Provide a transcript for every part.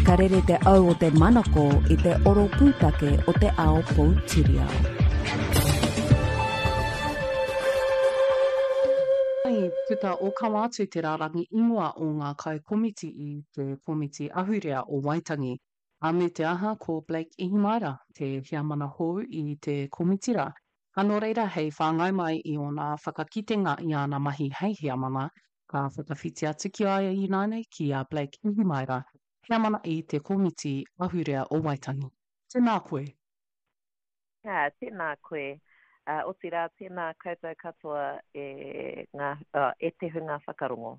Ka rere te au o te manako I te oro pūtake o te ao Poutirihau. Tuta o Kawatu te rārangi ingoa o ngā kai komiti I te komiti ahurea o Waitangi. A me te aha ko Blake Ihimaira, te hiamana hou I te komitira. Ano reira hei whāngai mai I ona whakakitenga I ana mahi hei hiamana, ka whakawhiti atu ki aia I nānei ki a Blake Ihimaira, hiamana I te komiti ahurea o Waitangi. Tēnā koe. Tēnā koe. O te rā, tēnā koutou katoa e te hunga whakarongo.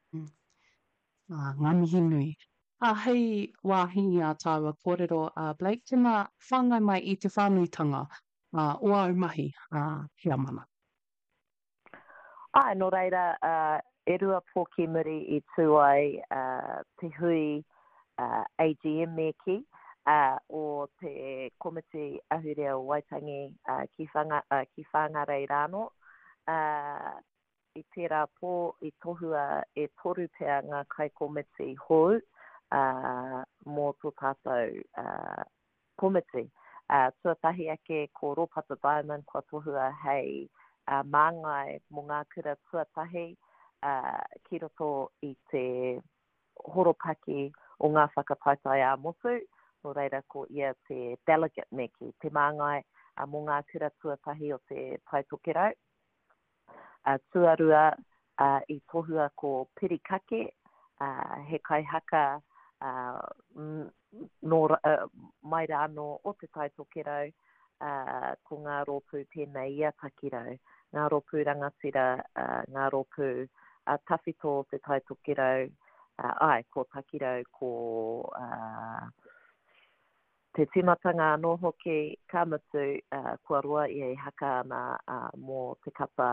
Ngā mihi nui. Hei wāhi a tāua kōrero Blake, tēnā whāngai mai I te whānuitanga o au mahi hiamana. Nō reira, e rua pōki muri I tū ai te hui AGM me ki. O te komiti ahurea o Waitangi ki whangarei rāno. I tērā pō I tohua e toru pēr ngā kai komiti hou mō tō tātou komiti. Tuatahi ake ko Rōpata Diamond kua tohua hei māngai mō ngā kura tuatahi ki roto I te horopaki o ngā whakapaitai a motu. Nō reira ko ia te delegate me ki te māngai mō ngā kura tuatahi o te taitokerau. Tuarua I tohua ko Pirikake, he kaihaka mai rāno o te taitokerau ko ngā rōpū pēnei ia takirau. Ngā rōpū rangatira, ngā rōpū tawhito o te taitokerau, ko takirau ko... Te timatanga anō hoki kamutu kua roa I haka ana mō te kapa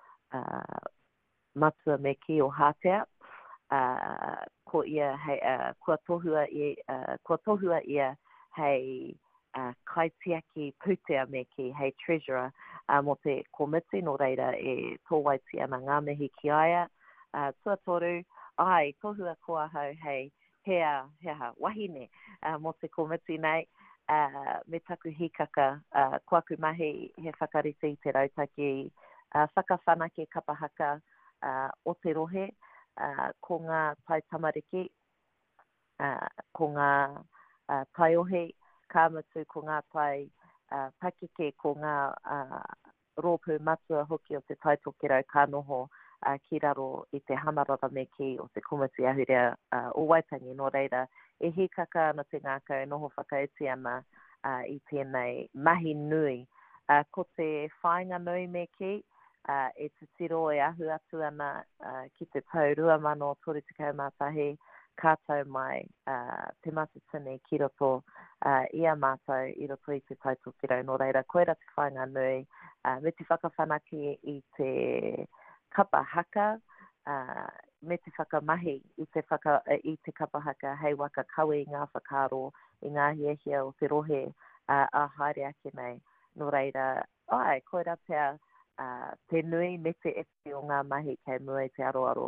matua me ki o Hātea. Ko ia hei, kua tohua ia hei kaitiaki pūtea me ki hei treasurer mō te komiti nō reira e tōwaiti ana ngā mihi ki aia. Tuatoru, tohua kua hau hei hea wahine mō te komiti nei. Me taku hikaka, kua ku mahi he whakarite I te rautaki, whakawhanake kapahaka o te rohe, ko ngā tai tamariki, ko ngā tai ohe, kāmatu ko ngā tai pakeke, ko ngā rōpū matua hoki o te taitokerau ka noho ki raro I te hamarara me ki o te komiti ahurea o Waitangi nō reira. E hikaka ana te ngākau e noho whakaiti ana I tēnei mahi nui. Ko te whainga nui me ki, e te tiro e ahu atu ana ki te tau 2031, kātau mai te matatini ki roto ia mātou I roto I te taitokerau nō reira. Koera te whainga nui, me te whakawhanaki I te kapa haka, me te whakamahi I te kapa haka hei waka kawe I ngā whakaro I ngā hiahia o te rohe a haere ake nei. Nō reira, koera pia te nui me te epi o ngā mahi kei mua I te aroaro.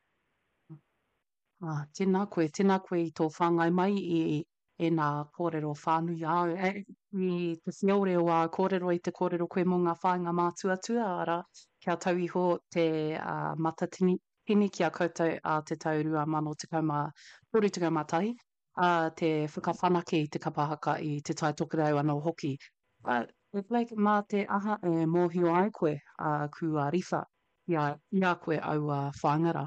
Tēnā koe I tō whāngai mai I nā kōrero whānui au. I te whiore o a kōrero I te kōrero koe mō ngā whāinga mātuatua, ara kia tau iho te matatini kia koutou te tau 2031, te whakawhanake I te kapahaka I te taitokerau anō hoki. Blake, mā te aha e mōhio ai koe kua riwha ia koe au whāngara.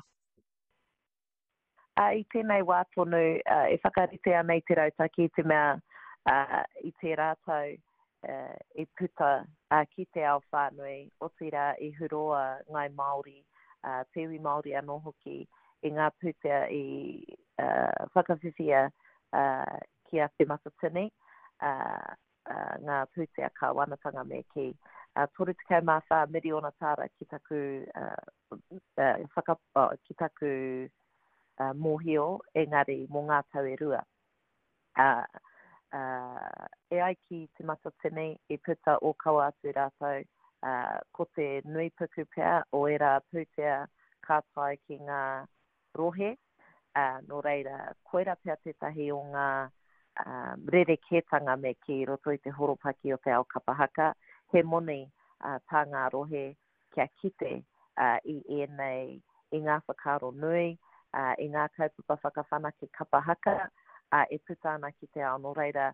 I tēnei wā tonu, e whakarite ana I te rautaki te mea I te rātau e puta ki te ao whānui o tira I huroa ngai Māori, te iwi Māori anō hoki I ngā putea I whakawhiwhia ki a te matatini, ngā putea ka wanatanga me ki. 34 miliona tāra ki taku ki taku mōhio engari mō ngā tau e rua. E ai ki te matatini I puta o kawa atu rātou ko te nui puku pia o era putea ka tai ki ngā rohe no reira, koera pia tetahi o ngā rerekētanga me ki roto i te horopaki o te ao kapahaka, he moni tā ngā rohe kia kite i ēnei, i ngā whakaro nui, i ngā kaupapa whakawhanake kapahaka, e puta ana ki te ao no reira,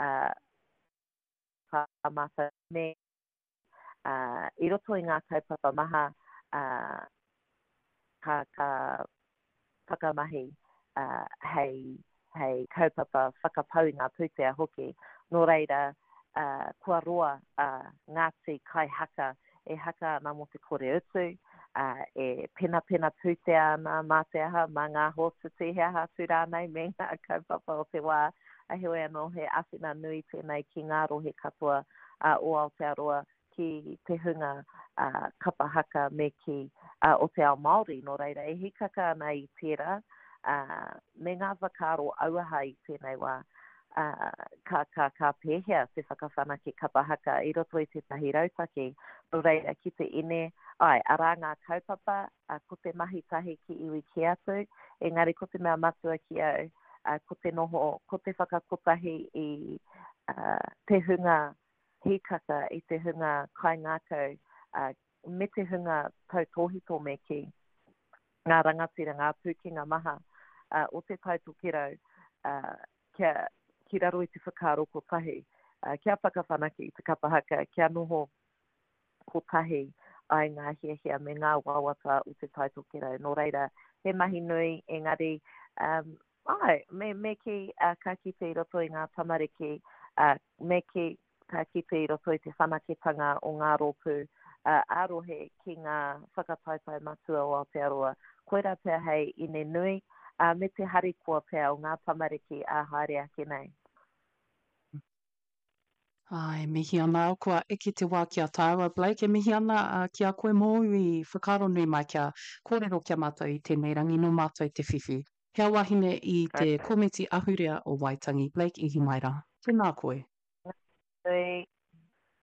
whamata me, i roto i ngā kaupapa maha, ka whakamahi hei kaupapa whakapau ngā pūtea hoki. Nō reira, kua roa Ngāti kai haka, e haka ana mo te kore utu, e pena pūtea ana mā te aha, mā ngā hōtuti he aha tūrānei me ngā kaupapa o te wā, a heoi anō he awhina nui tēnei ki ngā rohe katoa o Aotearoa ki te hunga kapahaka me ki o te ao Māori, no reira, e hikaka ana i tērā, me ngā whakaro auaha i tēnei wā, ka pēhea te whakawhanake kapahaka i roto i tētahi rautaki, no reira ki te ine, ara ngā kaupapa, ko te mahi tahi ki iwi ki atu, engari ko te mea matua ki au, ko te noho, ko te whakakotahi i te hunga hikaka, i te hunga kai ngākau, me te hunga tautohito me ki ngā rangatira, ngā pūkinga maha o te tautokirau ki raro i te whakaro ko tahi, kia whakawhanaki i te kapahaka, kia noho ko tahi ai ngā hiahia me ngā wawata o te tautokirau. Nō reira, he mahi nui, engari, me ki ka kite i roto i ngā tamariki, me ki ka kite i roto i te whanaketanga o ngā rōpū, arohe ki ngā whakataitai matua o Aotearoa. Koera pia hei ine nui, me te harikoa pia o ngā tamariki a haere ake nei. Ai, mihi ana au kua eke te wā kia tāua, Blake, e mihi ana kia koe mō i whakaro nui mai kia kōrero kia mātou i tēnei rangi no mātou i te whiwhi. Kia wahine i te komiti ahurea o Waitangi, Blake Ihimaera. Tēnā koe.